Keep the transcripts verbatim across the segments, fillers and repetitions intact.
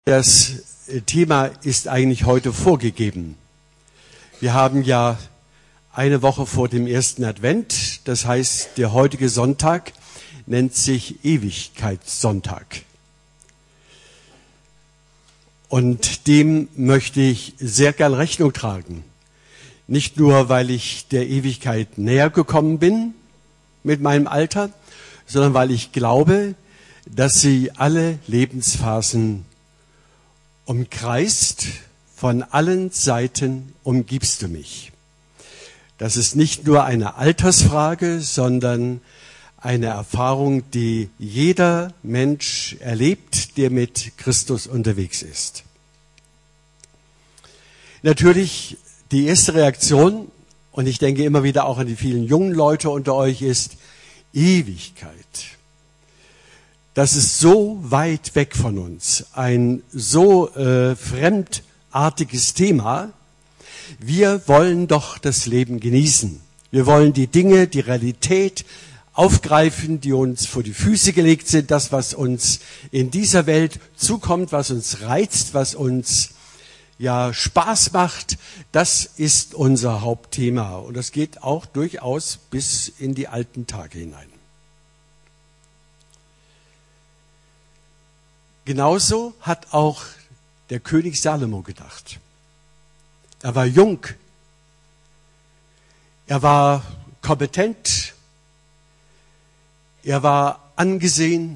Das Thema ist eigentlich heute vorgegeben. Wir haben ja eine Woche vor dem ersten Advent, das heißt, der heutige Sonntag nennt sich Ewigkeitssonntag. Und dem möchte ich sehr gern Rechnung tragen. Nicht nur, weil ich der Ewigkeit näher gekommen bin mit meinem Alter, sondern weil ich glaube, dass sie alle Lebensphasen umkreist, von allen Seiten umgibst du mich. Das ist nicht nur eine Altersfrage, sondern eine Erfahrung, die jeder Mensch erlebt, der mit Christus unterwegs ist. Natürlich die erste Reaktion, und ich denke immer wieder auch an die vielen jungen Leute unter euch, ist Ewigkeit. Das ist so weit weg von uns, ein so äh, fremdartiges Thema. Wir wollen doch das Leben genießen. Wir wollen die Dinge, die Realität aufgreifen, die uns vor die Füße gelegt sind, das, was uns in dieser Welt zukommt, was uns reizt, was uns ja Spaß macht. Das ist unser Hauptthema und das geht auch durchaus bis in die alten Tage hinein. Genauso hat auch der König Salomo gedacht. Er war jung, er war kompetent, er war angesehen,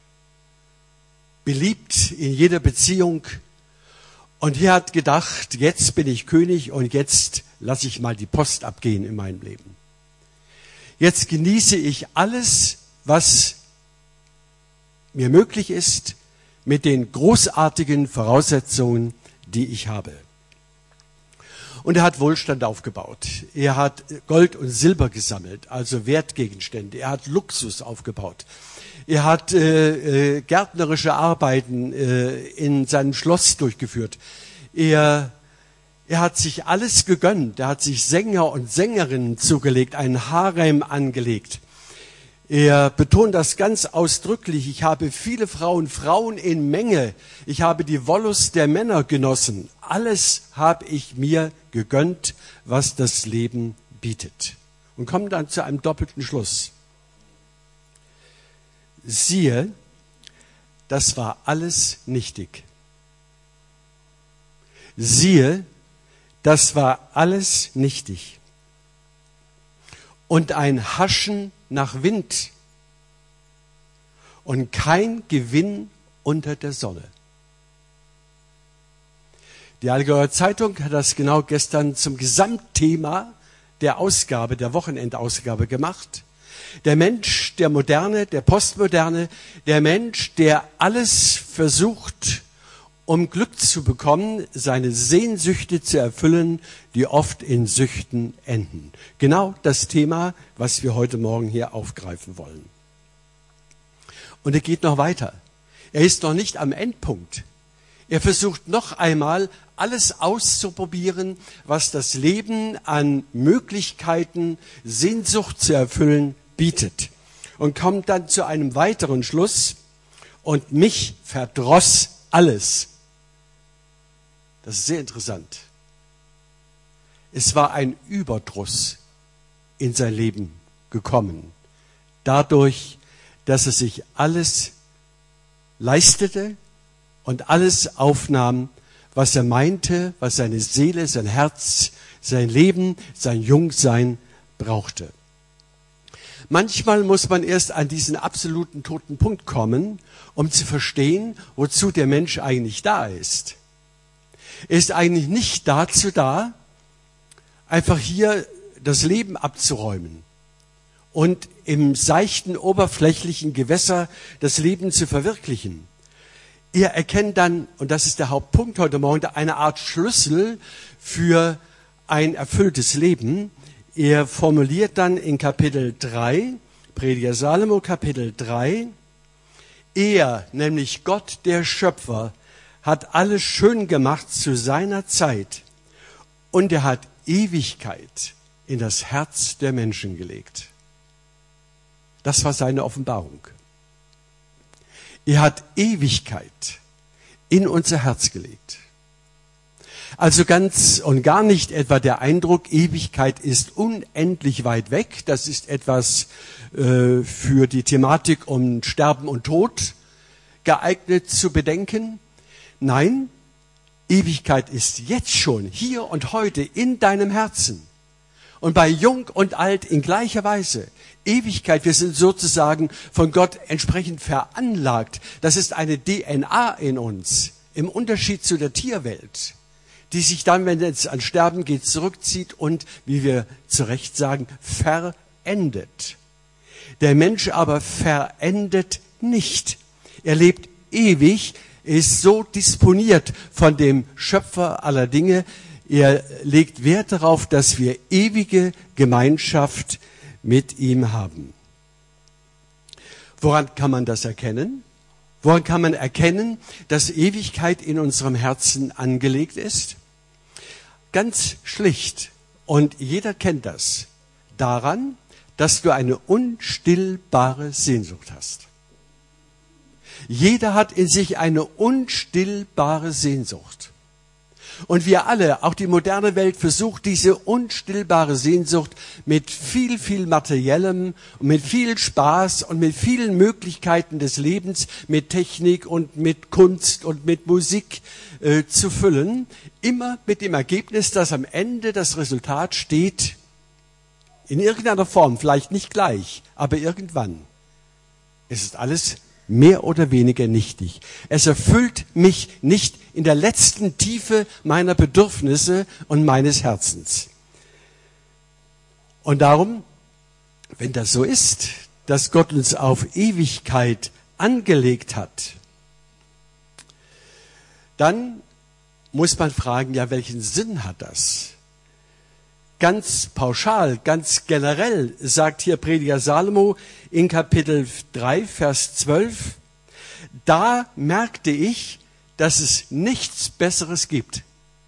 beliebt in jeder Beziehung. Und er hat gedacht, jetzt bin ich König und jetzt lasse ich mal die Post abgehen in meinem Leben. Jetzt genieße ich alles, was mir möglich ist, mit den großartigen Voraussetzungen, die ich habe. Und er hat Wohlstand aufgebaut. Er hat Gold und Silber gesammelt, also Wertgegenstände. Er hat Luxus aufgebaut. Er hat äh, äh, gärtnerische Arbeiten äh, in seinem Schloss durchgeführt. Er, er hat sich alles gegönnt. Er hat sich Sänger und Sängerinnen zugelegt, einen Harem angelegt. Er betont das ganz ausdrücklich. Ich habe viele Frauen, Frauen in Menge. Ich habe die Wollust der Männer genossen. Alles habe ich mir gegönnt, was das Leben bietet. Und kommt dann zu einem doppelten Schluss. Siehe, das war alles nichtig. Siehe, das war alles nichtig. Und ein Haschen nach Wind und kein Gewinn unter der Sonne. Die Allgäuer Zeitung hat das genau gestern zum Gesamtthema der Ausgabe, der Wochenendausgabe gemacht. Der Mensch, der Moderne, der Postmoderne, der Mensch, der alles versucht, um Glück zu bekommen, seine Sehnsüchte zu erfüllen, die oft in Süchten enden. Genau das Thema, was wir heute Morgen hier aufgreifen wollen. Und er geht noch weiter. Er ist noch nicht am Endpunkt. Er versucht noch einmal, alles auszuprobieren, was das Leben an Möglichkeiten, Sehnsucht zu erfüllen, bietet. Und kommt dann zu einem weiteren Schluss. Und mich verdross alles. Das ist sehr interessant. Es war ein Überdruss in sein Leben gekommen. Dadurch, dass er sich alles leistete und alles aufnahm, was er meinte, was seine Seele, sein Herz, sein Leben, sein Jungsein brauchte. Manchmal muss man erst an diesen absoluten toten Punkt kommen, um zu verstehen, wozu der Mensch eigentlich da ist. Er ist eigentlich nicht dazu da, einfach hier das Leben abzuräumen und im seichten, oberflächlichen Gewässer das Leben zu verwirklichen. Er erkennt dann, und das ist der Hauptpunkt heute Morgen, eine Art Schlüssel für ein erfülltes Leben. Er formuliert dann in Kapitel drei, Prediger Salomo, Kapitel drei, er, nämlich Gott, der Schöpfer, hat alles schön gemacht zu seiner Zeit und er hat Ewigkeit in das Herz der Menschen gelegt. Das war seine Offenbarung. Er hat Ewigkeit in unser Herz gelegt. Also ganz und gar nicht etwa der Eindruck, Ewigkeit ist unendlich weit weg. Das ist etwas äh, für die Thematik um Sterben und Tod geeignet zu bedenken. Nein, Ewigkeit ist jetzt schon, hier und heute in deinem Herzen. Und bei Jung und Alt in gleicher Weise. Ewigkeit, wir sind sozusagen von Gott entsprechend veranlagt. Das ist eine D N A in uns, im Unterschied zu der Tierwelt, die sich dann, wenn es an Sterben geht, zurückzieht und, wie wir zu Recht sagen, verendet. Der Mensch aber verendet nicht. Er lebt ewig, ist so disponiert von dem Schöpfer aller Dinge. Er legt Wert darauf, dass wir ewige Gemeinschaft mit ihm haben. Woran kann man das erkennen? Woran kann man erkennen, dass Ewigkeit in unserem Herzen angelegt ist? Ganz schlicht, und jeder kennt das, daran, dass du eine unstillbare Sehnsucht hast. Jeder hat in sich eine unstillbare Sehnsucht. Und wir alle, auch die moderne Welt, versucht diese unstillbare Sehnsucht mit viel, viel Materiellem, mit viel Spaß und mit vielen Möglichkeiten des Lebens, mit Technik und mit Kunst und mit Musik äh, zu füllen. Immer mit dem Ergebnis, dass am Ende das Resultat steht, in irgendeiner Form, vielleicht nicht gleich, aber irgendwann. Es ist alles mehr oder weniger nichtig. Es erfüllt mich nicht in der letzten Tiefe meiner Bedürfnisse und meines Herzens. Und darum, wenn das so ist, dass Gott uns auf Ewigkeit angelegt hat, dann muss man fragen, ja, welchen Sinn hat das? Ganz pauschal, ganz generell sagt hier Prediger Salomo in Kapitel drei, Vers zwölf, da merkte ich, dass es nichts Besseres gibt,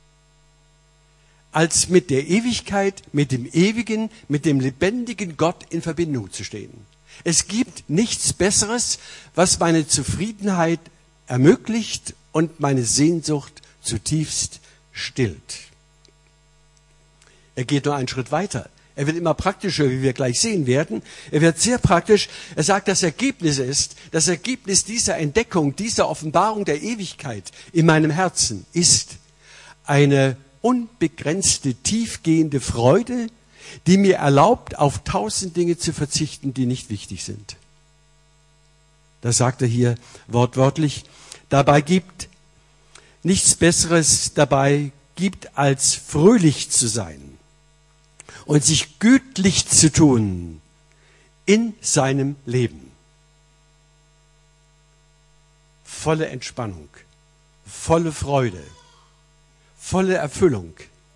als mit der Ewigkeit, mit dem Ewigen, mit dem lebendigen Gott in Verbindung zu stehen. Es gibt nichts Besseres, was meine Zufriedenheit ermöglicht und meine Sehnsucht zutiefst stillt. Er geht nur einen Schritt weiter. Er wird immer praktischer, wie wir gleich sehen werden. Er wird sehr praktisch. Er sagt, das Ergebnis ist, das Ergebnis dieser Entdeckung, dieser Offenbarung der Ewigkeit in meinem Herzen ist eine unbegrenzte, tiefgehende Freude, die mir erlaubt, auf tausend Dinge zu verzichten, die nicht wichtig sind. Das sagt er hier wortwörtlich. Dabei gibt nichts Besseres dabei gibt, als fröhlich zu sein und sich gütlich zu tun in seinem Leben. Volle Entspannung, volle Freude, volle Erfüllung.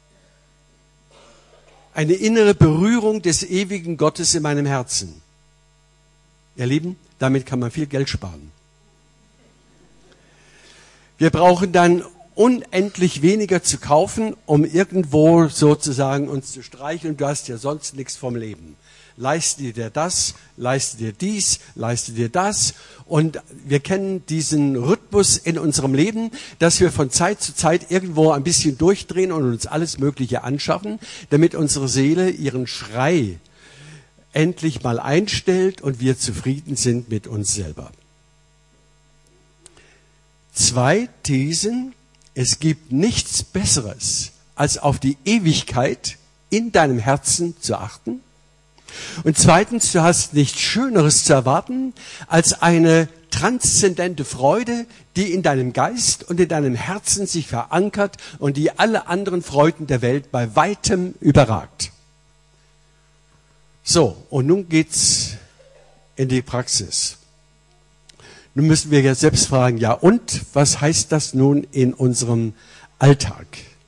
Eine innere Berührung des ewigen Gottes in meinem Herzen. Ihr Lieben, damit kann man viel Geld sparen. Wir brauchen dann unendlich weniger zu kaufen, um irgendwo sozusagen uns zu streicheln. Du hast ja sonst nichts vom Leben. Leiste dir das, leiste dir dies, leiste dir das. Und wir kennen diesen Rhythmus in unserem Leben, dass wir von Zeit zu Zeit irgendwo ein bisschen durchdrehen und uns alles Mögliche anschaffen, damit unsere Seele ihren Schrei endlich mal einstellt und wir zufrieden sind mit uns selber. Zwei Thesen. Es gibt nichts Besseres, als auf die Ewigkeit in deinem Herzen zu achten. Und zweitens, du hast nichts Schöneres zu erwarten, als eine transzendente Freude, die in deinem Geist und in deinem Herzen sich verankert und die alle anderen Freuden der Welt bei weitem überragt. So, und nun geht's in die Praxis. Nun müssen wir ja selbst fragen, ja und, was heißt das nun in unserem Alltag?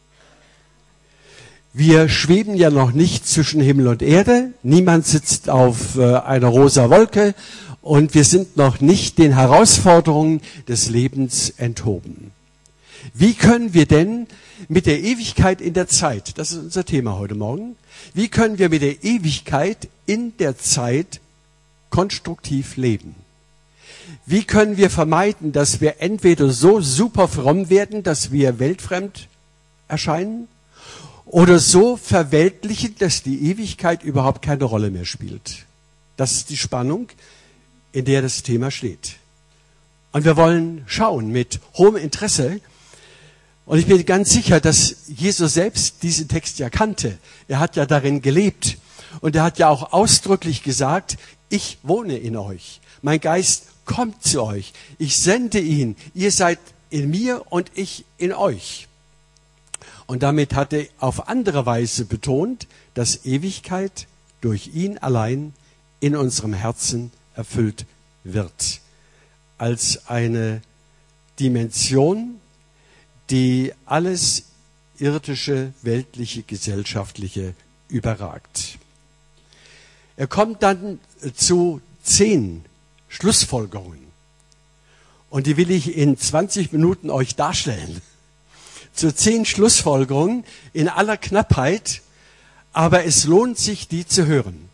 Wir schweben ja noch nicht zwischen Himmel und Erde, niemand sitzt auf äh, einer rosa Wolke und wir sind noch nicht den Herausforderungen des Lebens enthoben. Wie können wir denn mit der Ewigkeit in der Zeit, das ist unser Thema heute Morgen, wie können wir mit der Ewigkeit in der Zeit konstruktiv leben? Wie können wir vermeiden, dass wir entweder so super fromm werden, dass wir weltfremd erscheinen, oder so verweltlichen, dass die Ewigkeit überhaupt keine Rolle mehr spielt? Das ist die Spannung, in der das Thema steht. Und wir wollen schauen mit hohem Interesse. Und ich bin ganz sicher, dass Jesus selbst diesen Text ja kannte. Er hat ja darin gelebt. Und er hat ja auch ausdrücklich gesagt, ich wohne in euch. Mein Geist kommt zu euch. Ich sende ihn. Ihr seid in mir und ich in euch. Und damit hat er auf andere Weise betont, dass Ewigkeit durch ihn allein in unserem Herzen erfüllt wird. Als eine Dimension, die alles irdische, weltliche, gesellschaftliche überragt. Er kommt dann zu zehn Schlussfolgerungen. Und die will ich in zwanzig Minuten euch darstellen. Zu zehn Schlussfolgerungen in aller Knappheit, aber es lohnt sich, die zu hören.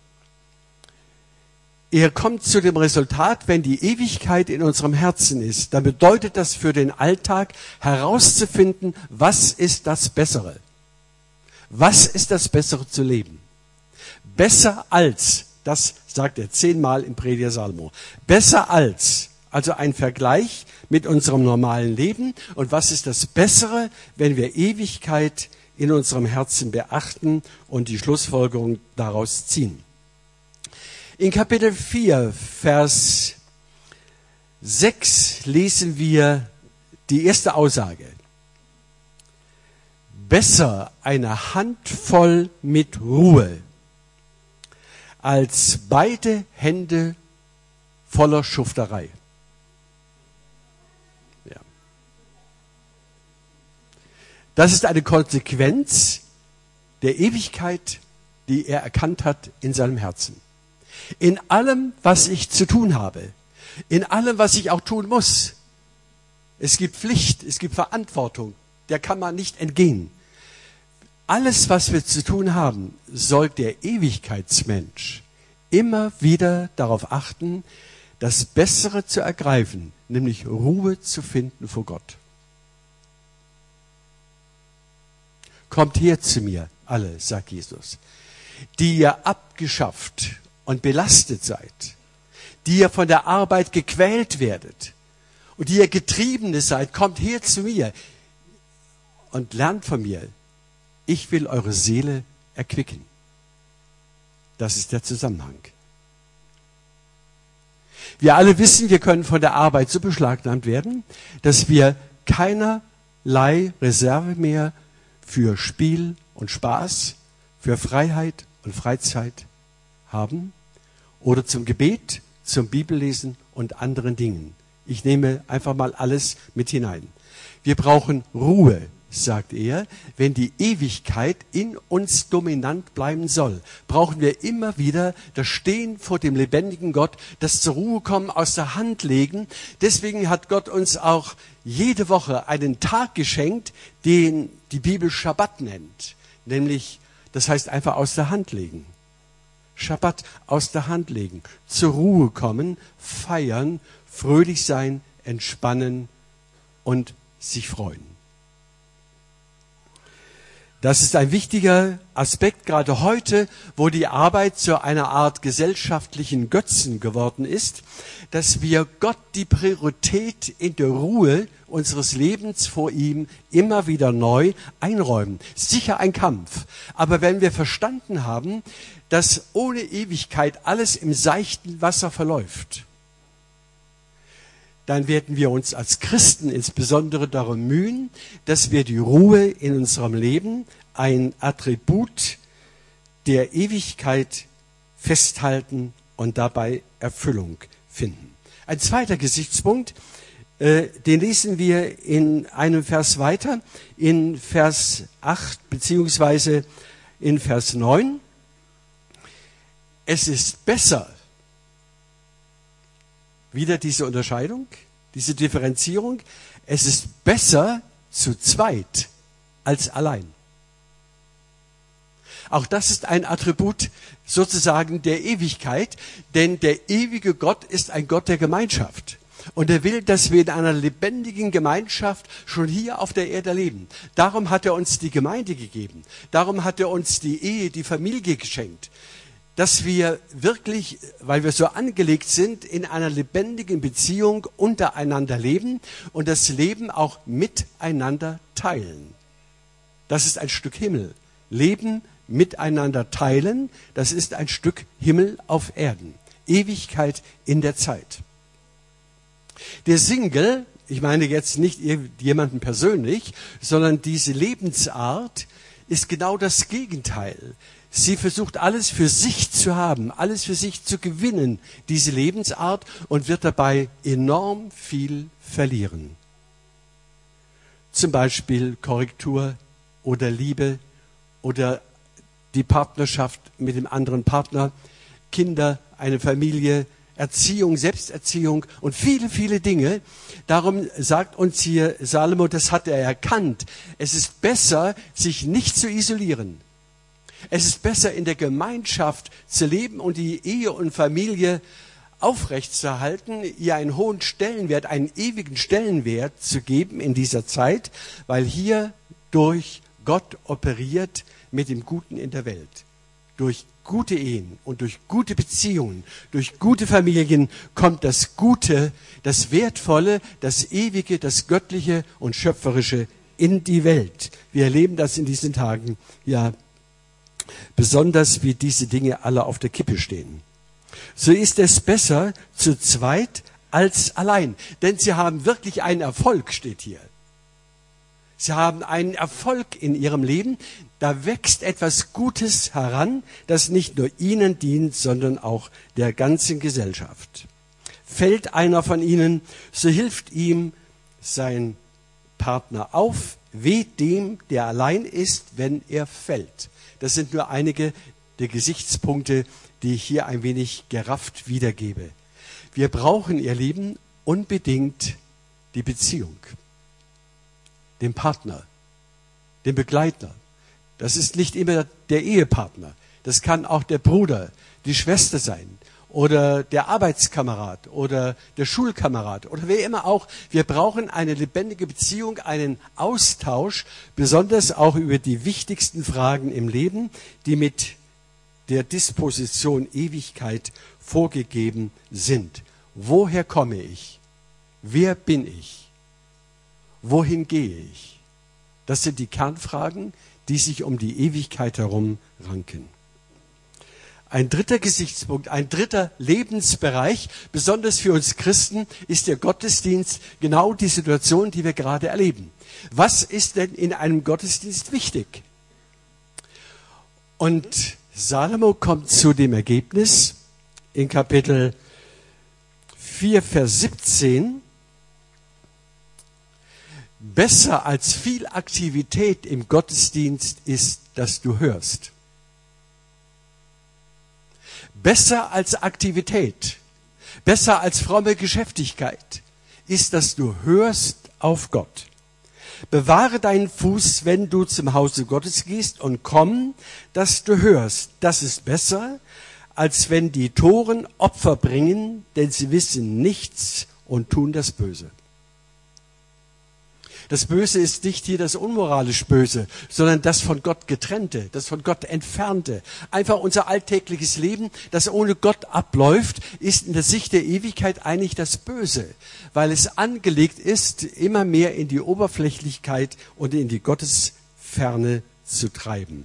Er kommt zu dem Resultat, wenn die Ewigkeit in unserem Herzen ist, dann bedeutet das für den Alltag herauszufinden, was ist das Bessere? Was ist das Bessere zu leben? Besser als, das sagt er zehnmal im Prediger Salomo, besser als, also ein Vergleich mit unserem normalen Leben. Und was ist das Bessere, wenn wir Ewigkeit in unserem Herzen beachten und die Schlussfolgerung daraus ziehen? In Kapitel vier, Vers sechs lesen wir die erste Aussage. Besser eine Handvoll mit Ruhe als beide Hände voller Schufterei. Ja. Das ist eine Konsequenz der Ewigkeit, die er erkannt hat in seinem Herzen. In allem, was ich zu tun habe, in allem, was ich auch tun muss. Es gibt Pflicht, es gibt Verantwortung, der kann man nicht entgehen. Alles, was wir zu tun haben, soll der Ewigkeitsmensch immer wieder darauf achten, das Bessere zu ergreifen, nämlich Ruhe zu finden vor Gott. Kommt her zu mir, alle, sagt Jesus, die ihr abgeschafft und belastet seid, die ihr von der Arbeit gequält werdet und die ihr Getriebene seid, kommt her zu mir und lernt von mir. Ich will eure Seele erquicken. Das ist der Zusammenhang. Wir alle wissen, wir können von der Arbeit so beschlagnahmt werden, dass wir keinerlei Reserve mehr für Spiel und Spaß, für Freiheit und Freizeit haben oder zum Gebet, zum Bibellesen und anderen Dingen. Ich nehme einfach mal alles mit hinein. Wir brauchen Ruhe, sagt er, wenn die Ewigkeit in uns dominant bleiben soll, brauchen wir immer wieder das Stehen vor dem lebendigen Gott, das zur Ruhe kommen, aus der Hand legen. Deswegen hat Gott uns auch jede Woche einen Tag geschenkt, den die Bibel Schabbat nennt. Nämlich, das heißt einfach aus der Hand legen. Schabbat, aus der Hand legen. Zur Ruhe kommen, feiern, fröhlich sein, entspannen und sich freuen. Das ist ein wichtiger Aspekt, gerade heute, wo die Arbeit zu einer Art gesellschaftlichen Götzen geworden ist, dass wir Gott die Priorität in der Ruhe unseres Lebens vor ihm immer wieder neu einräumen. Sicher ein Kampf. Aber wenn wir verstanden haben, dass ohne Ewigkeit alles im seichten Wasser verläuft, dann werden wir uns als Christen insbesondere darum mühen, dass wir die Ruhe in unserem Leben, ein Attribut der Ewigkeit, festhalten und dabei Erfüllung finden. Ein zweiter Gesichtspunkt, äh, den lesen wir in einem Vers weiter, in Vers acht beziehungsweise in Vers neun. Es ist besser, wieder diese Unterscheidung, diese Differenzierung. Es ist besser zu zweit als allein. Auch das ist ein Attribut sozusagen der Ewigkeit, denn der ewige Gott ist ein Gott der Gemeinschaft. Und er will, dass wir in einer lebendigen Gemeinschaft schon hier auf der Erde leben. Darum hat er uns die Gemeinde gegeben. Darum hat er uns die Ehe, die Familie geschenkt. Dass wir wirklich, weil wir so angelegt sind, in einer lebendigen Beziehung untereinander leben und das Leben auch miteinander teilen. Das ist ein Stück Himmel. Leben miteinander teilen, das ist ein Stück Himmel auf Erden. Ewigkeit in der Zeit. Der Single, ich meine jetzt nicht jemanden persönlich, sondern diese Lebensart ist genau das Gegenteil. Sie versucht alles für sich zu haben, alles für sich zu gewinnen, diese Lebensart, und wird dabei enorm viel verlieren. Zum Beispiel Korrektur oder Liebe oder die Partnerschaft mit dem anderen Partner, Kinder, eine Familie, Erziehung, Selbsterziehung und viele, viele Dinge. Darum sagt uns hier Salomo, das hat er erkannt. Es ist besser, sich nicht zu isolieren. Es ist besser, in der Gemeinschaft zu leben und die Ehe und Familie aufrechtzuerhalten, ihr einen hohen Stellenwert, einen ewigen Stellenwert zu geben in dieser Zeit, weil hier durch Gott operiert mit dem Guten in der Welt. Durch gute Ehen und durch gute Beziehungen, durch gute Familien kommt das Gute, das Wertvolle, das Ewige, das Göttliche und Schöpferische in die Welt. Wir erleben das in diesen Tagen ja besonders, wie diese Dinge alle auf der Kippe stehen. So ist es besser zu zweit als allein. Denn sie haben wirklich einen Erfolg, steht hier. Sie haben einen Erfolg in ihrem Leben. Da wächst etwas Gutes heran, das nicht nur ihnen dient, sondern auch der ganzen Gesellschaft. Fällt einer von ihnen, so hilft ihm sein Partner auf, weht dem, der allein ist, wenn er fällt. Das sind nur einige der Gesichtspunkte, die ich hier ein wenig gerafft wiedergebe. Wir brauchen, ihr Lieben, unbedingt die Beziehung, den Partner, den Begleiter. Das ist nicht immer der Ehepartner. Das kann auch der Bruder, die Schwester sein oder der Arbeitskamerad oder der Schulkamerad oder wer immer auch. Wir brauchen eine lebendige Beziehung, einen Austausch, besonders auch über die wichtigsten Fragen im Leben, die mit der Disposition Ewigkeit vorgegeben sind. Woher komme ich? Wer bin ich? Wohin gehe ich? Das sind die Kernfragen, die sich um die Ewigkeit herum ranken. Ein dritter Gesichtspunkt, ein dritter Lebensbereich, besonders für uns Christen, ist der Gottesdienst, genau die Situation, die wir gerade erleben. Was ist denn in einem Gottesdienst wichtig? Und Salomo kommt zu dem Ergebnis in Kapitel vier, Vers siebzehn, besser als viel Aktivität im Gottesdienst ist, dass du hörst. Besser als Aktivität, besser als fromme Geschäftigkeit ist, dass du hörst auf Gott. Bewahre deinen Fuß, wenn du zum Hause Gottes gehst, und komm, dass du hörst. Das ist besser, als wenn die Toren Opfer bringen, denn sie wissen nichts und tun das Böse. Das Böse ist nicht hier das unmoralisch Böse, sondern das von Gott getrennte, das von Gott entfernte. Einfach unser alltägliches Leben, das ohne Gott abläuft, ist in der Sicht der Ewigkeit eigentlich das Böse, weil es angelegt ist, immer mehr in die Oberflächlichkeit und in die Gottesferne zu treiben.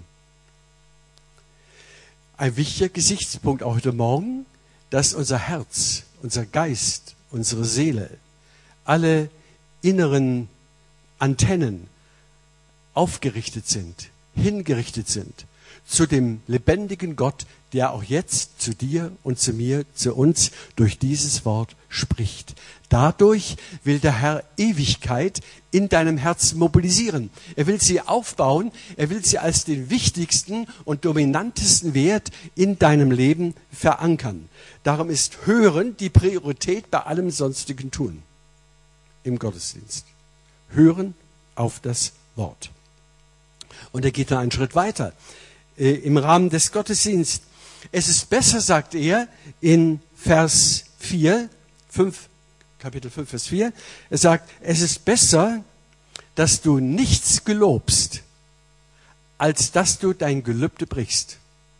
Ein wichtiger Gesichtspunkt auch heute Morgen, dass unser Herz, unser Geist, unsere Seele, alle inneren Antennen aufgerichtet sind, hingerichtet sind zu dem lebendigen Gott, der auch jetzt zu dir und zu mir, zu uns durch dieses Wort spricht. Dadurch will der Herr Ewigkeit in deinem Herzen mobilisieren. Er will sie aufbauen, er will sie als den wichtigsten und dominantesten Wert in deinem Leben verankern. Darum ist Hören die Priorität bei allem sonstigen Tun im Gottesdienst. Hören auf das Wort. Und er geht dann einen Schritt weiter. Äh, Im Rahmen des Gottesdienstes. Es ist besser, sagt er in Vers vier, fünf Kapitel fünf, Vers vier. Er sagt, es ist besser, dass du nichts gelobst, als dass du dein Gelübde brichst.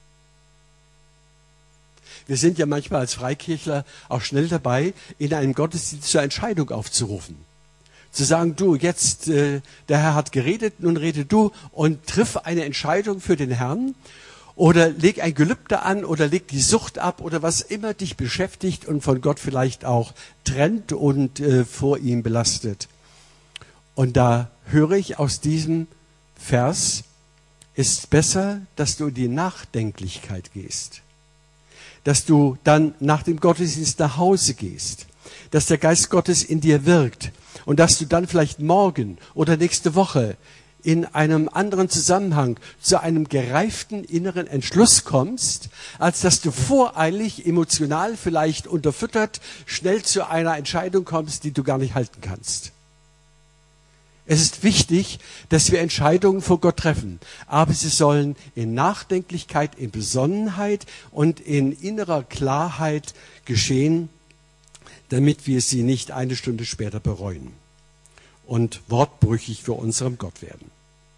Wir sind ja manchmal als Freikirchler auch schnell dabei, in einem Gottesdienst zur Entscheidung aufzurufen. Zu sagen, du, jetzt, äh, der Herr hat geredet, nun rede du und triff eine Entscheidung für den Herrn oder leg ein Gelübde an oder leg die Sucht ab oder was immer dich beschäftigt und von Gott vielleicht auch trennt und äh, vor ihm belastet. Und da höre ich aus diesem Vers, ist besser, dass du in die Nachdenklichkeit gehst. Dass du dann nach dem Gottesdienst nach Hause gehst, dass der Geist Gottes in dir wirkt und dass du dann vielleicht morgen oder nächste Woche in einem anderen Zusammenhang zu einem gereiften inneren Entschluss kommst, als dass du voreilig, emotional vielleicht unterfüttert, schnell zu einer Entscheidung kommst, die du gar nicht halten kannst. Es ist wichtig, dass wir Entscheidungen vor Gott treffen, aber sie sollen in Nachdenklichkeit, in Besonnenheit und in innerer Klarheit geschehen, damit wir sie nicht eine Stunde später bereuen und wortbrüchig für unseren Gott werden.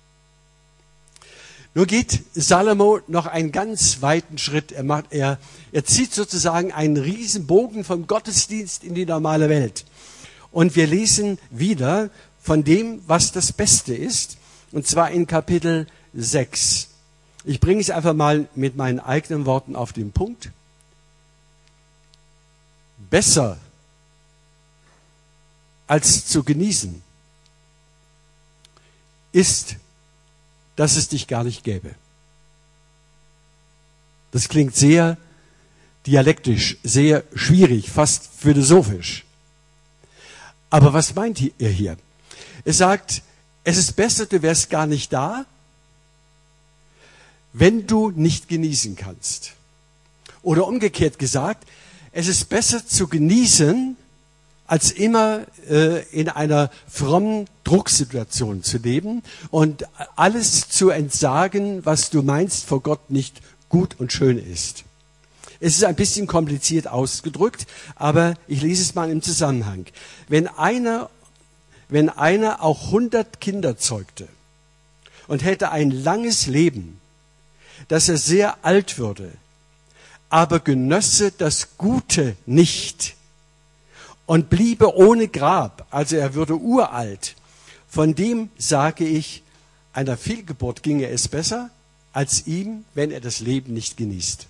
Nur geht Salomo noch einen ganz weiten Schritt. Er, macht, er, er zieht sozusagen einen Riesenbogen vom Gottesdienst in die normale Welt. Und wir lesen wieder von dem, was das Beste ist, und zwar in Kapitel sechs. Ich bringe es einfach mal mit meinen eigenen Worten auf den Punkt. Besser als zu genießen ist, dass es dich gar nicht gäbe. Das klingt sehr dialektisch, sehr schwierig, fast philosophisch. Aber was meint er hier? Er sagt, es ist besser, du wärst gar nicht da, wenn du nicht genießen kannst. Oder umgekehrt gesagt, es ist besser zu genießen, als immer äh, in einer frommen Drucksituation zu leben und alles zu entsagen, was du meinst vor Gott nicht gut und schön ist. Es ist ein bisschen kompliziert ausgedrückt, aber ich lese es mal im Zusammenhang. Wenn einer Wenn einer auch hundert Kinder zeugte und hätte ein langes Leben, dass er sehr alt würde, aber genösse das Gute nicht und bliebe ohne Grab, also er würde uralt, von dem sage ich, einer Fehlgeburt ginge es besser, als ihm, wenn er das Leben nicht genießt.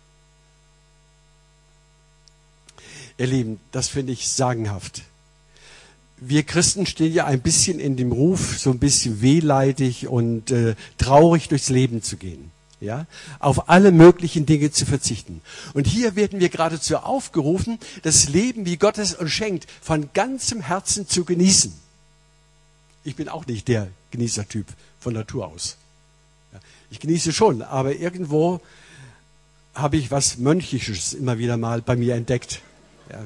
Ihr Lieben, das finde ich sagenhaft. Wir Christen stehen ja ein bisschen in dem Ruf, so ein bisschen wehleidig und äh, traurig durchs Leben zu gehen. Ja? Auf alle möglichen Dinge zu verzichten. Und hier werden wir geradezu aufgerufen, das Leben, wie Gott es uns schenkt, von ganzem Herzen zu genießen. Ich bin auch nicht der Genießertyp von Natur aus. Ja, ich genieße schon, aber irgendwo habe ich was Mönchisches immer wieder mal bei mir entdeckt. Ja.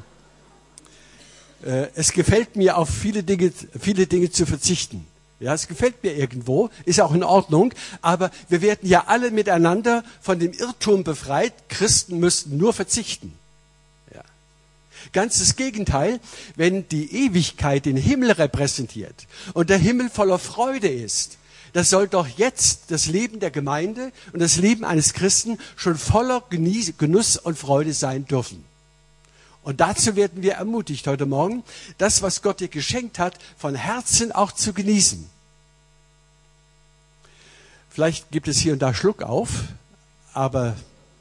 Es gefällt mir, auf viele Dinge, viele Dinge zu verzichten. Ja, es gefällt mir irgendwo, ist auch in Ordnung, aber wir werden ja alle miteinander von dem Irrtum befreit, Christen müssten nur verzichten. Ja. Ganz das Gegenteil, wenn die Ewigkeit den Himmel repräsentiert und der Himmel voller Freude ist, das soll doch jetzt das Leben der Gemeinde und das Leben eines Christen schon voller Genuss und Freude sein dürfen. Und dazu werden wir ermutigt heute Morgen, das, was Gott dir geschenkt hat, von Herzen auch zu genießen. Vielleicht gibt es hier und da Schluck auf, aber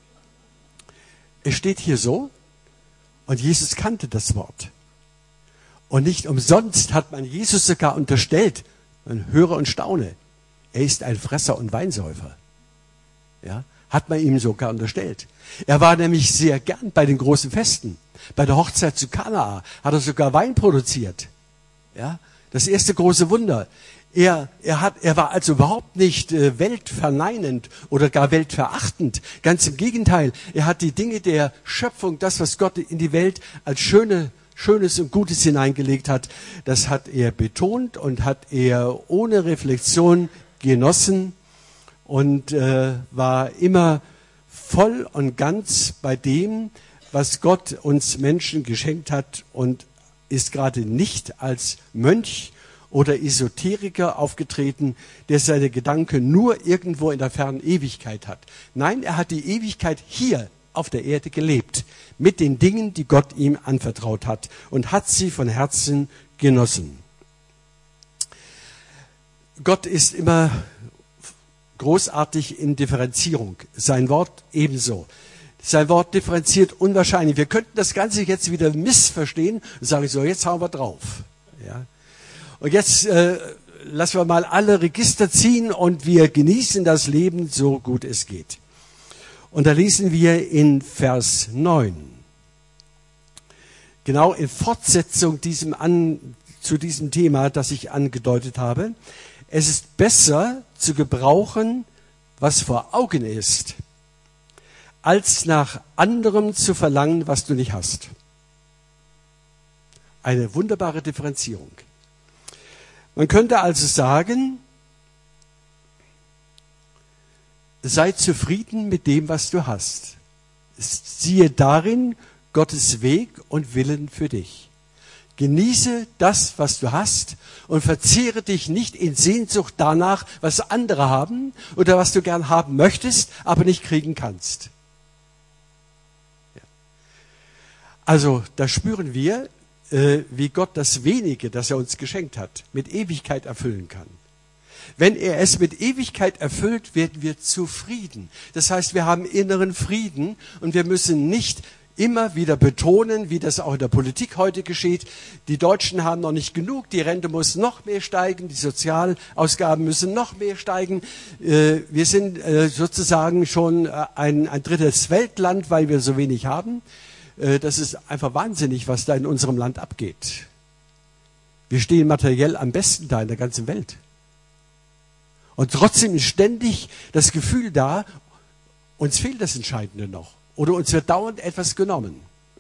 es steht hier so, und Jesus kannte das Wort. Und nicht umsonst hat man Jesus sogar unterstellt, man höre und staune, er ist ein Fresser und Weinsäufer. Ja, hat man ihm sogar unterstellt. Er war nämlich sehr gern bei den großen Festen. Bei der Hochzeit zu Kana hat er sogar Wein produziert. Ja, das erste große Wunder. Er, er, hat, er war also überhaupt nicht äh, weltverneinend oder gar weltverachtend. Ganz im Gegenteil. Er hat die Dinge der Schöpfung, das, was Gott in die Welt als schöne, Schönes und Gutes hineingelegt hat, das hat er betont und hat er ohne Reflexion genossen und äh, war immer voll und ganz bei dem, was Gott uns Menschen geschenkt hat und ist gerade nicht als Mönch oder Esoteriker aufgetreten, der seine Gedanken nur irgendwo in der fernen Ewigkeit hat. Nein, er hat die Ewigkeit hier auf der Erde gelebt, mit den Dingen, die Gott ihm anvertraut hat, und hat sie von Herzen genossen. Gott ist immer großartig in Differenzierung. Sein Wort ebenso. Sein Wort differenziert unwahrscheinlich. Wir könnten das Ganze jetzt wieder missverstehen und sagen, so, jetzt hauen wir drauf. Ja. Und jetzt äh, lassen wir mal alle Register ziehen und wir genießen das Leben, so gut es geht. Und da lesen wir in Vers neun, genau in Fortsetzung diesem an, zu diesem Thema, das ich angedeutet habe: Es ist besser zu gebrauchen, was vor Augen ist, als nach anderem zu verlangen, was du nicht hast. Eine wunderbare Differenzierung. Man könnte also sagen, sei zufrieden mit dem, was du hast. Siehe darin Gottes Weg und Willen für dich. Genieße das, was du hast, und verzehre dich nicht in Sehnsucht danach, was andere haben oder was du gern haben möchtest, aber nicht kriegen kannst. Ja. Also da spüren wir, äh, wie Gott das Wenige, das er uns geschenkt hat, mit Ewigkeit erfüllen kann. Wenn er es mit Ewigkeit erfüllt, werden wir zufrieden. Das heißt, wir haben inneren Frieden und wir müssen nicht immer wieder betonen, wie das auch in der Politik heute geschieht: Die Deutschen haben noch nicht genug, die Rente muss noch mehr steigen, die Sozialausgaben müssen noch mehr steigen. Wir sind sozusagen schon ein, ein drittes Weltland, weil wir so wenig haben. Das ist einfach wahnsinnig, was da in unserem Land abgeht. Wir stehen materiell am besten da in der ganzen Welt. Und trotzdem ist ständig das Gefühl da, uns fehlt das Entscheidende noch. Oder uns wird dauernd etwas genommen.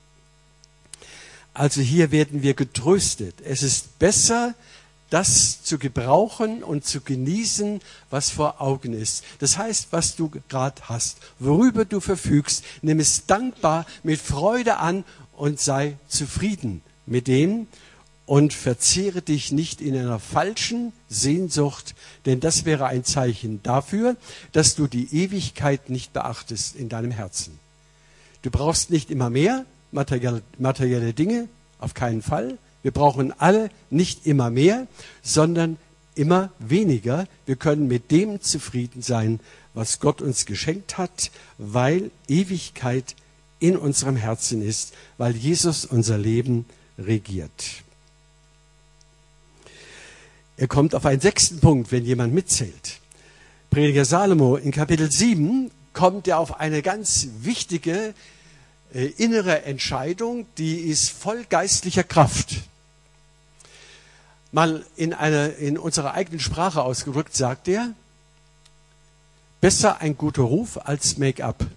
Also hier werden wir getröstet. Es ist besser, das zu gebrauchen und zu genießen, was vor Augen ist. Das heißt, was du gerade hast, worüber du verfügst, nimm es dankbar mit Freude an und sei zufrieden mit dem und verzehre dich nicht in einer falschen Sehnsucht, denn das wäre ein Zeichen dafür, dass du die Ewigkeit nicht beachtest in deinem Herzen. Du brauchst nicht immer mehr materielle, materielle Dinge, auf keinen Fall. Wir brauchen alle nicht immer mehr, sondern immer weniger. Wir können mit dem zufrieden sein, was Gott uns geschenkt hat, weil Ewigkeit in unserem Herzen ist, weil Jesus unser Leben regiert. Er kommt auf einen sechsten Punkt, wenn jemand mitzählt. Prediger Salomo in Kapitel sieben kommt er auf eine ganz wichtige äh, innere Entscheidung, die ist voll geistlicher Kraft. Mal in, eine, in unserer eigenen Sprache ausgedrückt, sagt er: Besser ein guter Ruf als Make-up.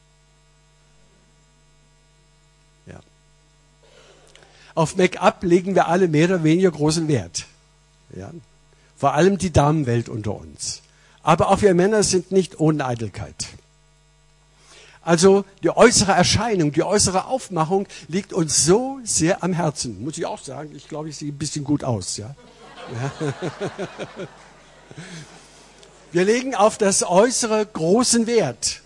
Ja. Auf Make-up legen wir alle mehr oder weniger großen Wert. Ja. Vor allem die Damenwelt unter uns. Aber auch wir Männer sind nicht ohne Eitelkeit. Also die äußere Erscheinung, die äußere Aufmachung liegt uns so sehr am Herzen. Muss ich auch sagen, ich glaube, ich sehe ein bisschen gut aus. Ja? Ja. Wir legen auf das Äußere großen Wert.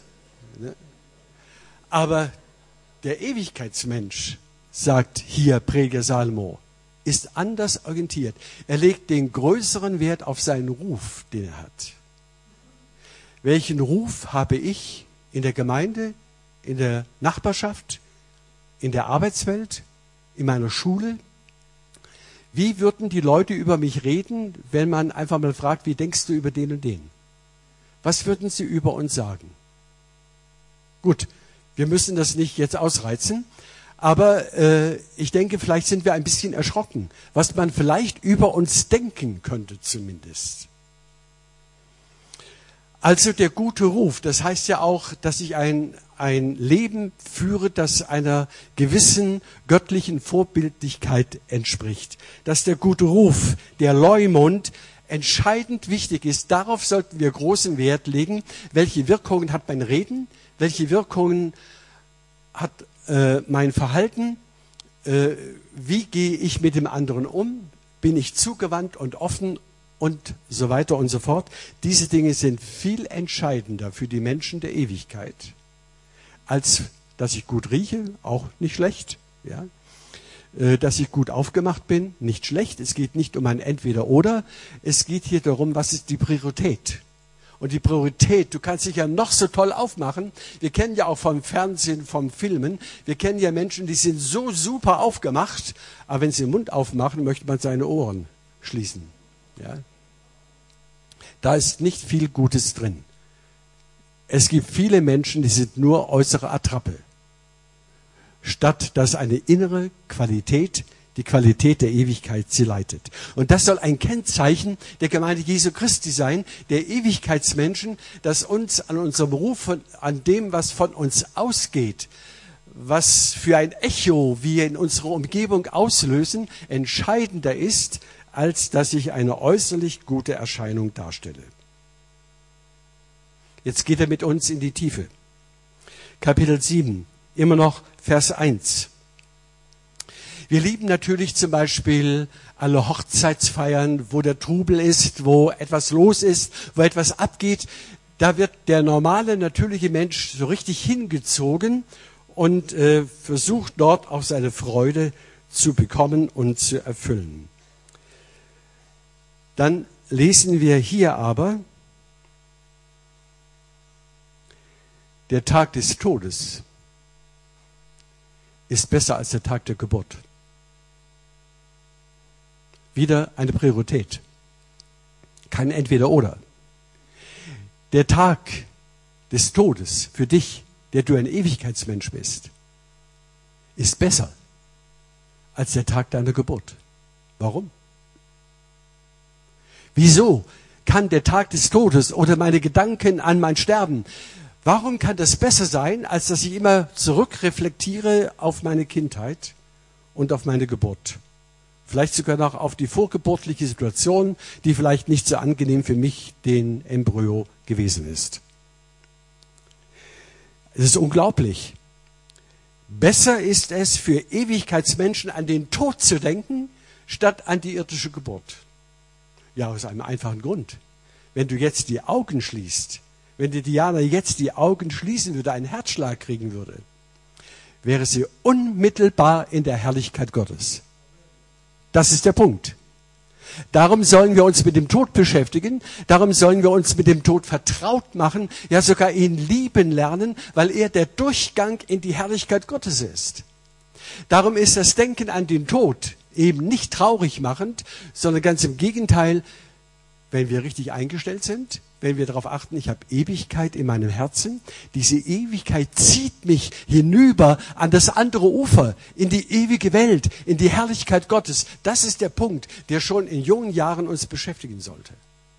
Aber der Ewigkeitsmensch, sagt hier Prediger Salomo, ist anders orientiert. Er legt den größeren Wert auf seinen Ruf, den er hat. Welchen Ruf habe ich in der Gemeinde, in der Nachbarschaft, in der Arbeitswelt, in meiner Schule? Wie würden die Leute über mich reden, wenn man einfach mal fragt, wie denkst du über den und den? Was würden sie über uns sagen? Gut, wir müssen das nicht jetzt ausreizen, aber äh, ich denke, vielleicht sind wir ein bisschen erschrocken, was man vielleicht über uns denken könnte zumindest. Also der gute Ruf, das heißt ja auch, dass ich ein, ein Leben führe, das einer gewissen göttlichen Vorbildlichkeit entspricht. Dass der gute Ruf, der Leumund, entscheidend wichtig ist. Darauf sollten wir großen Wert legen. Welche Wirkungen hat mein Reden? Welche Wirkungen hat äh, mein Verhalten? Äh, wie gehe ich mit dem anderen um? Bin ich zugewandt und offen und so weiter und so fort? Diese Dinge sind viel entscheidender für die Menschen der Ewigkeit, als dass ich gut rieche, auch nicht schlecht, ja. Äh, dass ich gut aufgemacht bin, nicht schlecht. Es geht nicht um ein Entweder-Oder. Es geht hier darum, was ist die Priorität? Und die Priorität, du kannst dich ja noch so toll aufmachen. Wir kennen ja auch vom Fernsehen, vom Filmen, wir kennen ja Menschen, die sind so super aufgemacht, aber wenn sie den Mund aufmachen, möchte man seine Ohren schließen. Ja? Da ist nicht viel Gutes drin. Es gibt viele Menschen, die sind nur äußere Attrappe, statt dass eine innere Qualität, die Qualität der Ewigkeit sie leitet. Und das soll ein Kennzeichen der Gemeinde Jesu Christi sein, der Ewigkeitsmenschen, dass uns an unserem Ruf, an dem, was von uns ausgeht, was für ein Echo wir in unserer Umgebung auslösen, entscheidender ist, als dass ich eine äußerlich gute Erscheinung darstelle. Jetzt geht er mit uns in die Tiefe. Kapitel sieben, immer noch Vers eins. Wir lieben natürlich zum Beispiel alle Hochzeitsfeiern, wo der Trubel ist, wo etwas los ist, wo etwas abgeht. Da wird der normale, natürliche Mensch so richtig hingezogen und äh, versucht dort auch seine Freude zu bekommen und zu erfüllen. Dann lesen wir hier aber, der Tag des Todes ist besser als der Tag der Geburt. Wieder eine Priorität. Kein Entweder-Oder. Der Tag des Todes für dich, der du ein Ewigkeitsmensch bist, ist besser als der Tag deiner Geburt. Warum? Wieso kann der Tag des Todes oder meine Gedanken an mein Sterben, warum kann das besser sein, als dass ich immer zurückreflektiere auf meine Kindheit und auf meine Geburt? Vielleicht sogar noch auf die vorgeburtliche Situation, die vielleicht nicht so angenehm für mich, den Embryo, gewesen ist. Es ist unglaublich. Besser ist es für Ewigkeitsmenschen, an den Tod zu denken, statt an die irdische Geburt. Ja, aus einem einfachen Grund. Wenn du jetzt die Augen schließt, wenn die Diana jetzt die Augen schließen würde, einen Herzschlag kriegen würde, wäre sie unmittelbar in der Herrlichkeit Gottes. Das ist der Punkt. Darum sollen wir uns mit dem Tod beschäftigen, darum sollen wir uns mit dem Tod vertraut machen, ja sogar ihn lieben lernen, weil er der Durchgang in die Herrlichkeit Gottes ist. Darum ist das Denken an den Tod eben nicht traurig machend, sondern ganz im Gegenteil, wenn wir richtig eingestellt sind, wenn wir darauf achten, ich habe Ewigkeit in meinem Herzen. Diese Ewigkeit zieht mich hinüber an das andere Ufer, in die ewige Welt, in die Herrlichkeit Gottes. Das ist der Punkt, der schon in jungen Jahren uns beschäftigen sollte.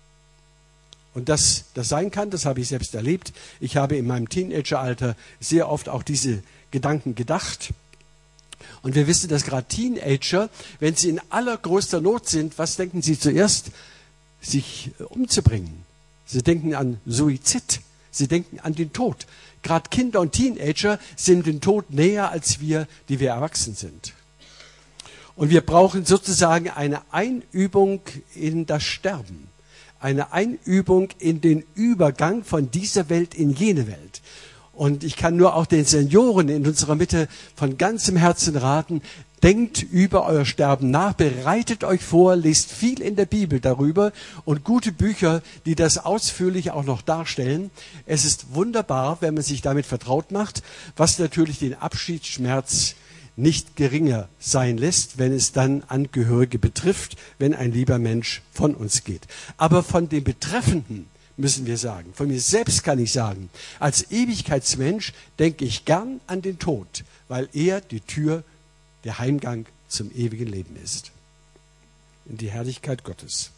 Und dass das sein kann, das habe ich selbst erlebt. Ich habe in meinem Teenageralter sehr oft auch diese Gedanken gedacht. Und wir wissen, dass gerade Teenager, wenn sie in allergrößter Not sind, was denken sie zuerst? Sich umzubringen. Sie denken an Suizid. Sie denken an den Tod. Gerade Kinder und Teenager sind dem Tod näher als wir, die wir erwachsen sind. Und wir brauchen sozusagen eine Einübung in das Sterben. Eine Einübung in den Übergang von dieser Welt in jene Welt. Und ich kann nur auch den Senioren in unserer Mitte von ganzem Herzen raten, denkt über euer Sterben nach, bereitet euch vor, lest viel in der Bibel darüber und gute Bücher, die das ausführlich auch noch darstellen. Es ist wunderbar, wenn man sich damit vertraut macht, was natürlich den Abschiedsschmerz nicht geringer sein lässt, wenn es dann Angehörige betrifft, wenn ein lieber Mensch von uns geht. Aber von dem Betreffenden müssen wir sagen, von mir selbst kann ich sagen, als Ewigkeitsmensch denke ich gern an den Tod, weil er die Tür, der Heimgang zum ewigen Leben ist. In die Herrlichkeit Gottes.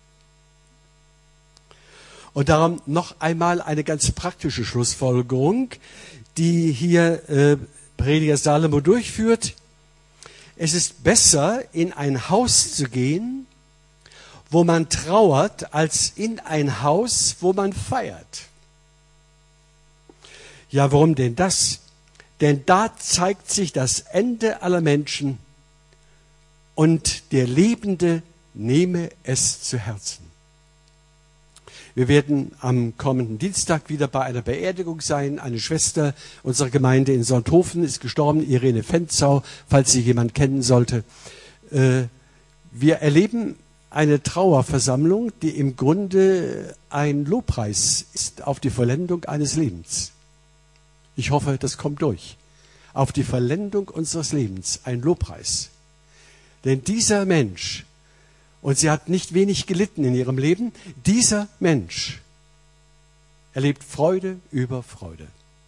Und darum noch einmal eine ganz praktische Schlussfolgerung, die hier äh, Prediger Salomo durchführt. Es ist besser, in ein Haus zu gehen, wo man trauert, als in ein Haus, wo man feiert. Ja, warum denn das? Denn da zeigt sich das Ende aller Menschen und der Lebende nehme es zu Herzen. Wir werden am kommenden Dienstag wieder bei einer Beerdigung sein. Eine Schwester unserer Gemeinde in Sonthofen ist gestorben, Irene Fenzau, falls sie jemand kennen sollte. Wir erleben eine Trauerversammlung, die im Grunde ein Lobpreis ist auf die Vollendung eines Lebens. Ich hoffe, das kommt durch. Auf die Vollendung unseres Lebens, ein Lobpreis. Denn dieser Mensch, und sie hat nicht wenig gelitten in ihrem Leben, dieser Mensch erlebt Freude über Freude.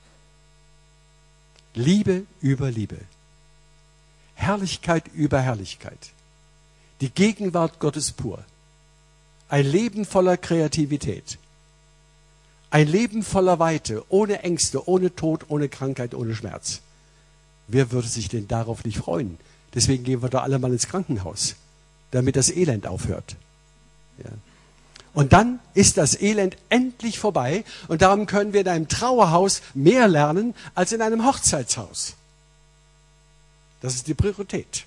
Liebe über Liebe. Herrlichkeit über Herrlichkeit. Die Gegenwart Gottes pur. Ein Leben voller Kreativität. Ein Leben voller Weite, ohne Ängste, ohne Tod, ohne Krankheit, ohne Schmerz. Wer würde sich denn darauf nicht freuen? Deswegen gehen wir doch alle mal ins Krankenhaus, damit das Elend aufhört. Ja. Und dann ist das Elend endlich vorbei und darum können wir in einem Trauerhaus mehr lernen als in einem Hochzeitshaus. Das ist die Priorität.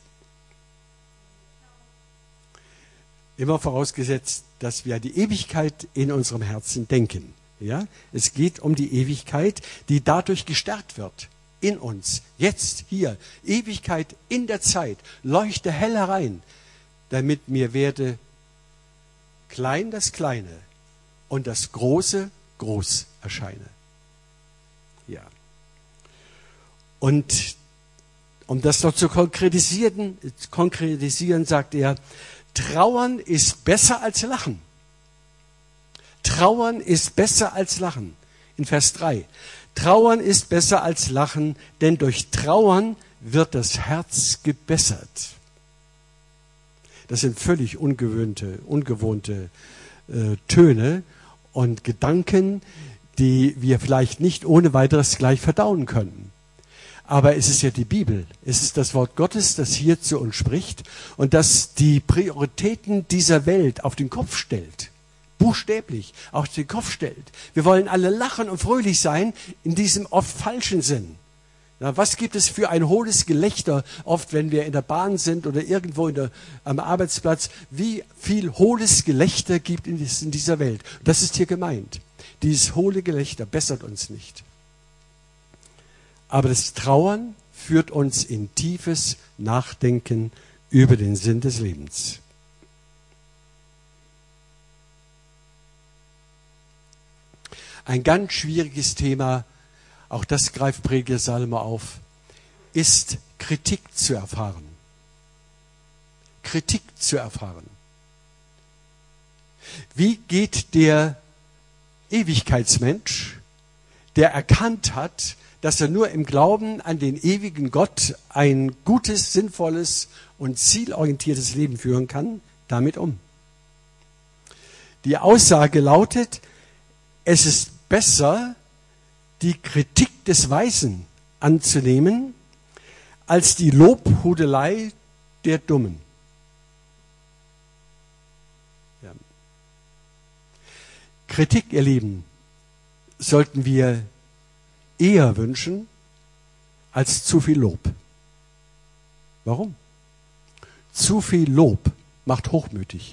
Immer vorausgesetzt, dass wir die Ewigkeit in unserem Herzen denken. Ja? Es geht um die Ewigkeit, die dadurch gestärkt wird. In uns, jetzt, hier, Ewigkeit in der Zeit, leuchte hell herein, damit mir werde klein das Kleine und das Große groß erscheine. Ja. Und um das noch zu konkretisieren, konkretisieren, sagt er, Trauern ist besser als Lachen. Trauern ist besser als Lachen. In Vers drei. Trauern ist besser als Lachen, denn durch Trauern wird das Herz gebessert. Das sind völlig ungewöhnte, ungewohnte äh, Töne und Gedanken, die wir vielleicht nicht ohne weiteres gleich verdauen können. Aber es ist ja die Bibel, es ist das Wort Gottes, das hier zu uns spricht und das die Prioritäten dieser Welt auf den Kopf stellt. Buchstäblich auf den Kopf stellt. Wir wollen alle lachen und fröhlich sein in diesem oft falschen Sinn. Na, was gibt es für ein hohles Gelächter, oft wenn wir in der Bahn sind oder irgendwo in der, am Arbeitsplatz, wie viel hohles Gelächter gibt es in dieser Welt. Das ist hier gemeint. Dieses hohle Gelächter bessert uns nicht. Aber das Trauern führt uns in tiefes Nachdenken über den Sinn des Lebens. Ein ganz schwieriges Thema, auch das greift Prediger Salomo auf, ist Kritik zu erfahren. Kritik zu erfahren. Wie geht der Ewigkeitsmensch, der erkannt hat, dass er nur im Glauben an den ewigen Gott ein gutes, sinnvolles und zielorientiertes Leben führen kann, damit um? Die Aussage lautet, es ist besser, die Kritik des Weisen anzunehmen, als die Lobhudelei der Dummen. Ja. Kritik, ihr Lieben, sollten wir eher wünschen, als zu viel Lob. Warum? Zu viel Lob macht hochmütig.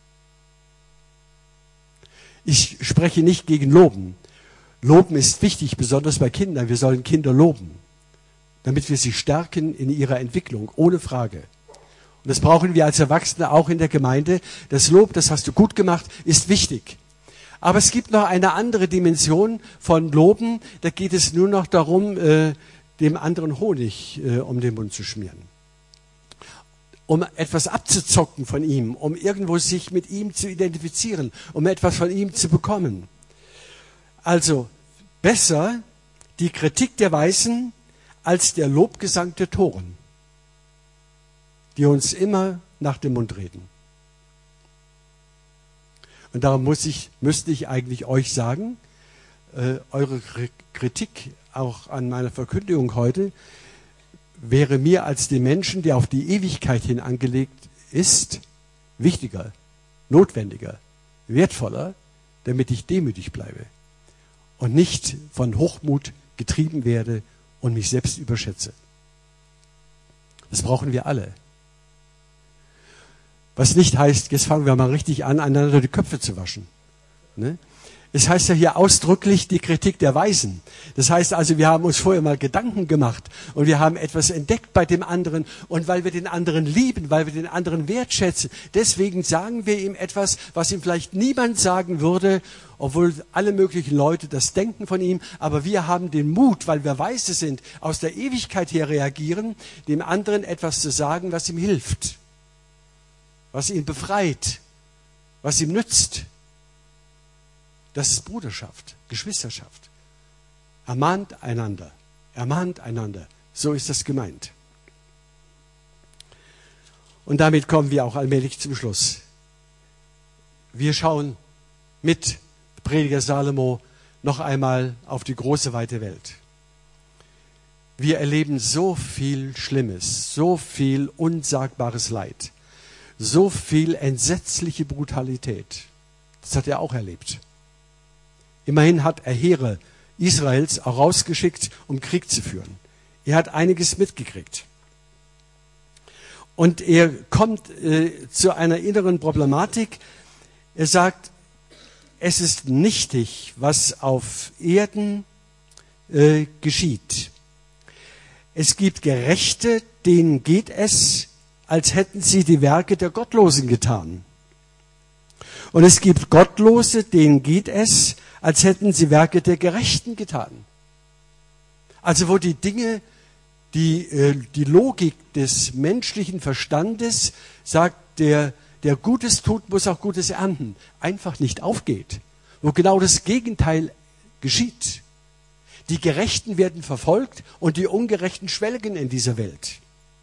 Ich spreche nicht gegen Loben. Loben ist wichtig, besonders bei Kindern. Wir sollen Kinder loben, damit wir sie stärken in ihrer Entwicklung, ohne Frage. Und das brauchen wir als Erwachsene auch in der Gemeinde. Das Lob, das hast du gut gemacht, ist wichtig. Aber es gibt noch eine andere Dimension von Loben. Da geht es nur noch darum, äh, dem anderen Honig äh, um den Mund zu schmieren. Um etwas abzuzocken von ihm, um irgendwo sich mit ihm zu identifizieren, um etwas von ihm zu bekommen. Also besser die Kritik der Weisen als der Lobgesang der Toren, die uns immer nach dem Mund reden. Und darum muss ich, müsste ich eigentlich euch sagen, äh, eure Kritik auch an meiner Verkündigung heute wäre mir als dem Menschen, der auf die Ewigkeit hin angelegt ist, wichtiger, notwendiger, wertvoller, damit ich demütig bleibe und nicht von Hochmut getrieben werde und mich selbst überschätze. Das brauchen wir alle. Was nicht heißt, jetzt fangen wir mal richtig an, einander die Köpfe zu waschen. Ne? Es heißt ja hier ausdrücklich die Kritik der Weisen. Das heißt also, wir haben uns vorher mal Gedanken gemacht und wir haben etwas entdeckt bei dem anderen. Und weil wir den anderen lieben, weil wir den anderen wertschätzen, deswegen sagen wir ihm etwas, was ihm vielleicht niemand sagen würde, obwohl alle möglichen Leute das denken von ihm. Aber wir haben den Mut, weil wir Weise sind, aus der Ewigkeit her reagieren, dem anderen etwas zu sagen, was ihm hilft, was ihn befreit, was ihm nützt. Das ist Bruderschaft, Geschwisterschaft. Ermahnt einander, ermahnt einander. So ist das gemeint. Und damit kommen wir auch allmählich zum Schluss. Wir schauen mit Prediger Salomo noch einmal auf die große, weite Welt. Wir erleben so viel Schlimmes, so viel unsagbares Leid, so viel entsetzliche Brutalität. Das hat er auch erlebt. Immerhin hat er Heere Israels auch rausgeschickt, um Krieg zu führen. Er hat einiges mitgekriegt. Und er kommt äh, zu einer inneren Problematik. Er sagt, es ist nichtig, was auf Erden äh, geschieht. Es gibt Gerechte, denen geht es, als hätten sie die Werke der Gottlosen getan. Und es gibt Gottlose, denen geht es, als hätten sie Werke der Gerechten getan. Also wo die Dinge, die, äh, die Logik des menschlichen Verstandes sagt, der, der Gutes tut, muss auch Gutes ernten, einfach nicht aufgeht. Wo genau das Gegenteil geschieht. Die Gerechten werden verfolgt und die Ungerechten schwelgen in dieser Welt.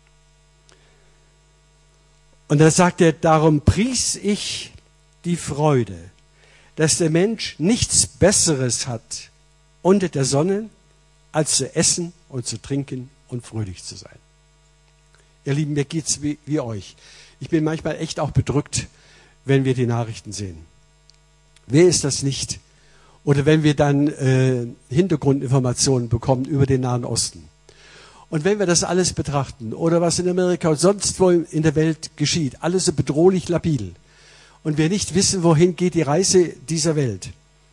Und da sagt er, darum pries ich die Freude, dass der Mensch nichts Besseres hat unter der Sonne, als zu essen und zu trinken und fröhlich zu sein. Ihr Lieben, mir geht's wie, wie euch. Ich bin manchmal echt auch bedrückt, wenn wir die Nachrichten sehen. Wer ist das nicht? Oder wenn wir dann äh, Hintergrundinformationen bekommen über den Nahen Osten. Und wenn wir das alles betrachten, oder was in Amerika und sonst wo in der Welt geschieht, alles so bedrohlich labil, und wir nicht wissen, wohin geht die Reise dieser Welt.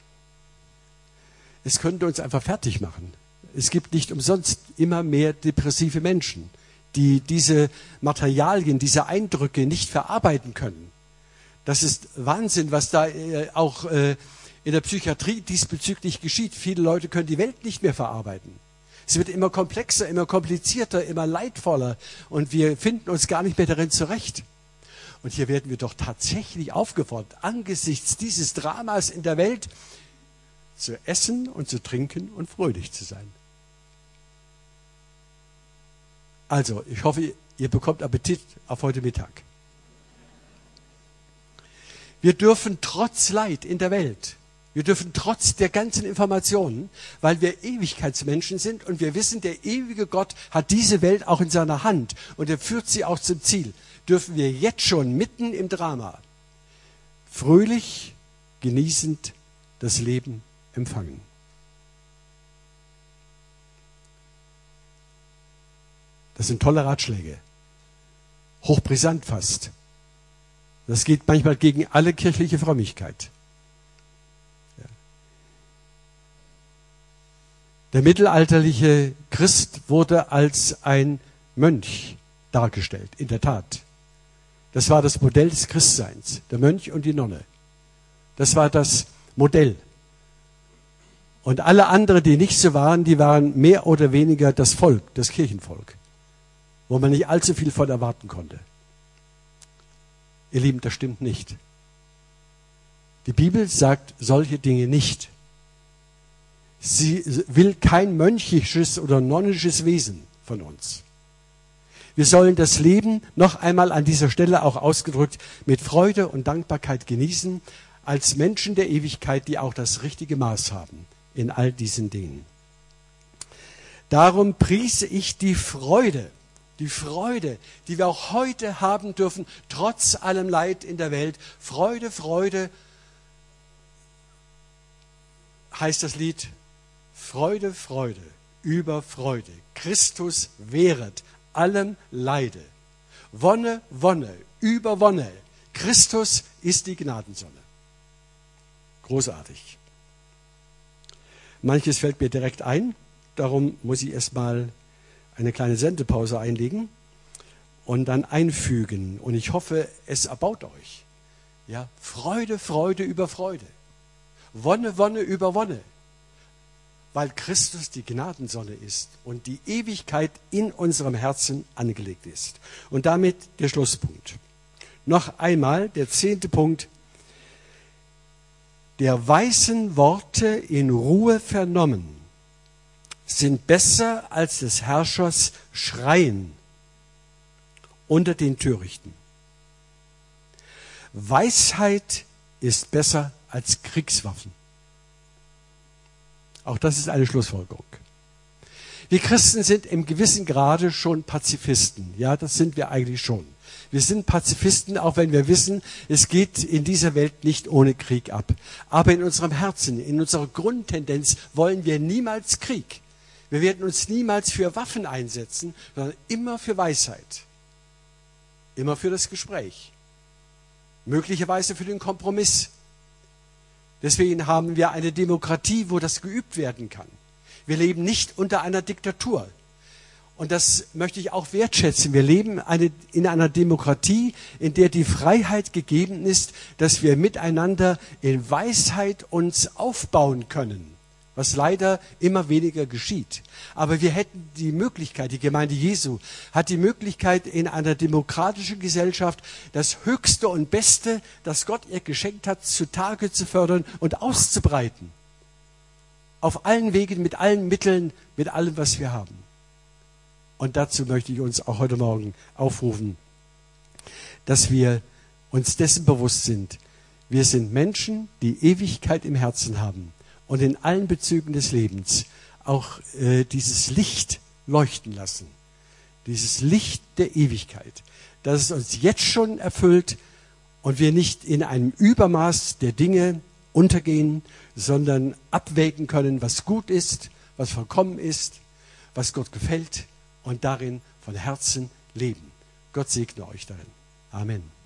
Es könnte uns einfach fertig machen. Es gibt nicht umsonst immer mehr depressive Menschen, die diese Materialien, diese Eindrücke nicht verarbeiten können. Das ist Wahnsinn, was da äh, auch äh, in der Psychiatrie diesbezüglich geschieht. Viele Leute können die Welt nicht mehr verarbeiten. Es wird immer komplexer, immer komplizierter, immer leidvoller und wir finden uns gar nicht mehr darin zurecht. Und hier werden wir doch tatsächlich aufgefordert, angesichts dieses Dramas in der Welt zu essen und zu trinken und fröhlich zu sein. Also, ich hoffe, ihr bekommt Appetit auf heute Mittag. Wir dürfen trotz Leid in der Welt, wir dürfen trotz der ganzen Informationen, weil wir Ewigkeitsmenschen sind und wir wissen, der ewige Gott hat diese Welt auch in seiner Hand und er führt sie auch zum Ziel, dürfen wir jetzt schon mitten im Drama fröhlich, genießend das Leben empfangen. Das sind tolle Ratschläge. Hochbrisant fast. Das geht manchmal gegen alle kirchliche Frömmigkeit. Ja. Der mittelalterliche Christ wurde als ein Mönch dargestellt, in der Tat. Das war das Modell des Christseins, der Mönch und die Nonne. Das war das Modell. Und alle anderen, die nicht so waren, die waren mehr oder weniger das Volk, das Kirchenvolk, wo man nicht allzu viel von erwarten konnte. Ihr Lieben, das stimmt nicht. Die Bibel sagt solche Dinge nicht. Sie will kein mönchisches oder nonnisches Wesen von uns. Wir sollen das Leben, noch einmal an dieser Stelle auch ausgedrückt, mit Freude und Dankbarkeit genießen, als Menschen der Ewigkeit, die auch das richtige Maß haben in all diesen Dingen. Darum priese ich die Freude, die Freude, die wir auch heute haben dürfen, trotz allem Leid in der Welt. Freude, Freude, heißt das Lied. Freude, Freude, über Freude. Christus wehret allem Leide. Wonne, Wonne, über Wonne. Christus ist die Gnadensonne. Großartig. Manches fällt mir direkt ein, darum muss ich erstmal eine kleine Sendepause einlegen und dann einfügen. Und ich hoffe, es erbaut euch. Ja, Freude, Freude über Freude. Wonne, Wonne über Wonne. Weil Christus die Gnadensonne ist und die Ewigkeit in unserem Herzen angelegt ist. Und damit der Schlusspunkt. Noch einmal der zehnte Punkt. Der weisen Worte in Ruhe vernommen sind besser als des Herrschers Schreien unter den Törichten. Weisheit ist besser als Kriegswaffen. Auch das ist eine Schlussfolgerung. Wir Christen sind im gewissen Grade schon Pazifisten. Ja, das sind wir eigentlich schon. Wir sind Pazifisten, auch wenn wir wissen, es geht in dieser Welt nicht ohne Krieg ab. Aber in unserem Herzen, in unserer Grundtendenz wollen wir niemals Krieg. Wir werden uns niemals für Waffen einsetzen, sondern immer für Weisheit. Immer für das Gespräch. Möglicherweise für den Kompromiss. Deswegen haben wir eine Demokratie, wo das geübt werden kann. Wir leben nicht unter einer Diktatur. Und das möchte ich auch wertschätzen. Wir leben eine, in einer Demokratie, in der die Freiheit gegeben ist, dass wir miteinander in Weisheit uns aufbauen können, was leider immer weniger geschieht. Aber wir hätten die Möglichkeit, die Gemeinde Jesu hat die Möglichkeit, in einer demokratischen Gesellschaft das Höchste und Beste, das Gott ihr geschenkt hat, zutage zu fördern und auszubreiten. Auf allen Wegen, mit allen Mitteln, mit allem, was wir haben. Und dazu möchte ich uns auch heute Morgen aufrufen, dass wir uns dessen bewusst sind. Wir sind Menschen, die Ewigkeit im Herzen haben und in allen Bezügen des Lebens auch äh, dieses Licht leuchten lassen. Dieses Licht der Ewigkeit, dass es uns jetzt schon erfüllt und wir nicht in einem Übermaß der Dinge untergehen, sondern abwägen können, was gut ist, was vollkommen ist, was Gott gefällt und darin von Herzen leben. Gott segne euch darin. Amen.